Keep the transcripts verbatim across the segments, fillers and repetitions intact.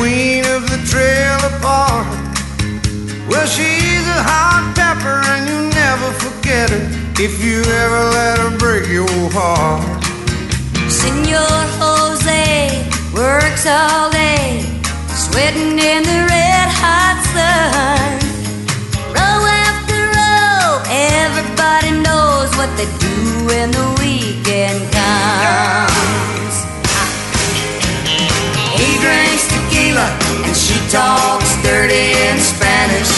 queen of the trailer park. Well, she's a hot pepper and you never forget her if you ever let her break your heart. Senor Jose works all day, sweating in the red hot sun. Row after row, everybody knows what they do when the weekend comes. He drinks tequila and she talks dirty in Spanish.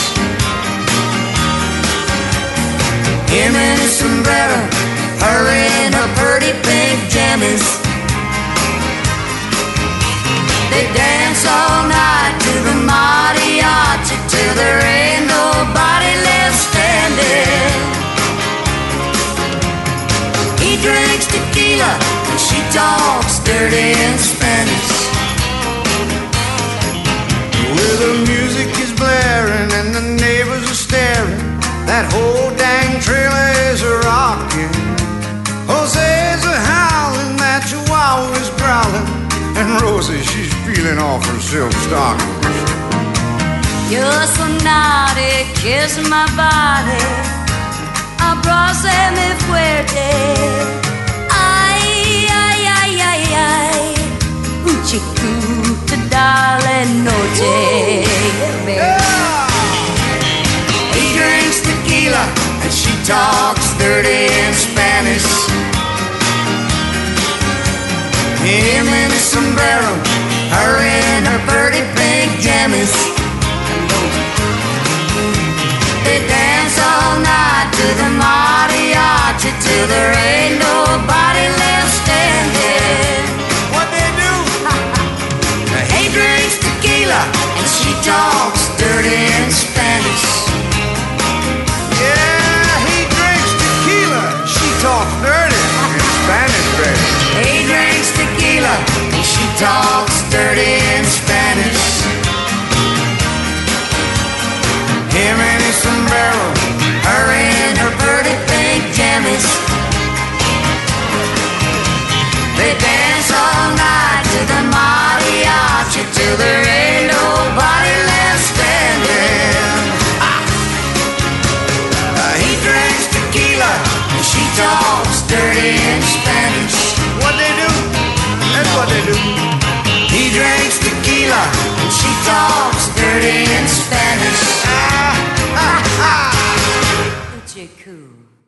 Him in his sombrero, her in her pretty pink jammies. They dance all night to the mariachi till there ain't nobody left standing. He drinks tequila and she talks dirty in Spanish. Well, the music is blaring and the neighbors are staring. That whole dang trailer is a rocking. Jose's a howling, that chihuahua is growling, and Rosie, she's peeling off her silk stockings. You're so naughty, kiss my body, abrázame fuerte. Ay, ay, ay, ay, ay, un chiquito dale noche. Yeah. He drinks tequila and she talks dirty in Spanish. Him in his sombrero, her in her pretty pink jammies. They dance all night to the mariachi till there ain't nobody left standing. What they do? He drinks tequila and she talks dirty in Spanish. Yeah, he drinks tequila, she talks dirty in Spanish, baby. He drinks tequila and she talks dirty in Spanish. Him in his sombrero, Her in her pretty pink jammies. They dance all night to the mariachi till there ain't nobody left standing. Ah. uh, He drinks tequila and she talks dirty in Spanish. what they do? That's what they do. He drinks tequila and she talks dirty in Spanish. Ah, ah, ah. Cool.